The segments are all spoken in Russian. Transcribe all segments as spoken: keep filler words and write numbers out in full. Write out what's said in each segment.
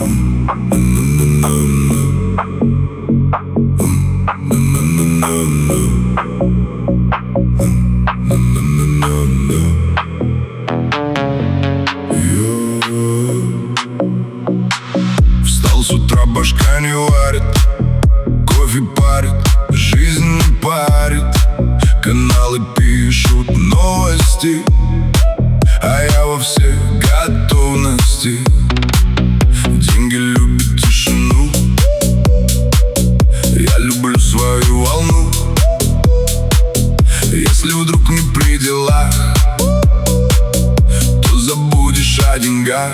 Встал с утра, башка не варит, кофе парит, жизнь не парит. Каналы пишут новости, а я во всех готовности. Деньги любят тишину, я люблю свою волну. Если вдруг не при делах, то забудешь о деньгах.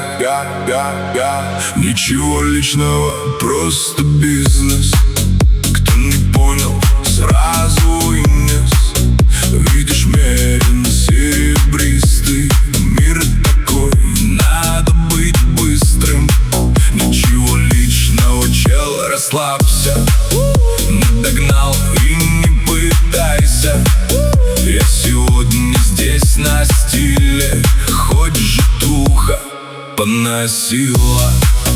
Ничего личного, просто бизнес. Кто не понял, сразу вынес. Видишь, мерен серебристый. Мир такой, надо быть быстрым. Ничего личного, чел, расслабься. Не догнал и не пытайся. Я сегодня здесь на стиле, хоть житуха поносила.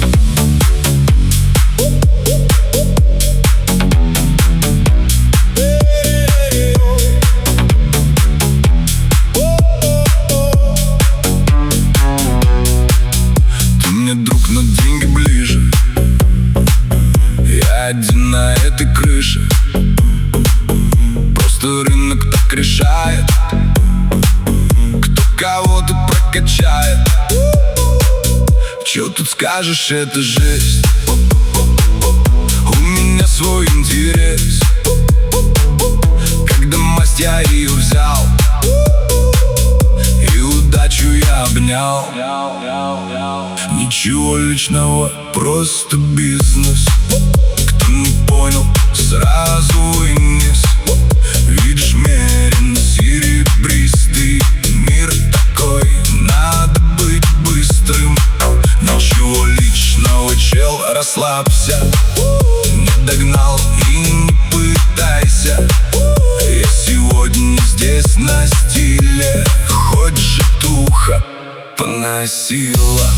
Ты мне друг, но деньги ближе. Я один на этой крыше. Просто рынок так решает, кто кого-то прокачает. Чё тут скажешь, это жесть. У меня свой интерес. Когда масть я ее взял, и удачу я обнял. Ничего личного, просто бизнес. Кто не понял, сразу вынес. Видишь, мерен серебристый. Мир такой, надо быть быстрым. Ничего личного, чел, расслабься. Не догнал и не пытайся. Я сегодня здесь на стиле, хоть житуха поносила.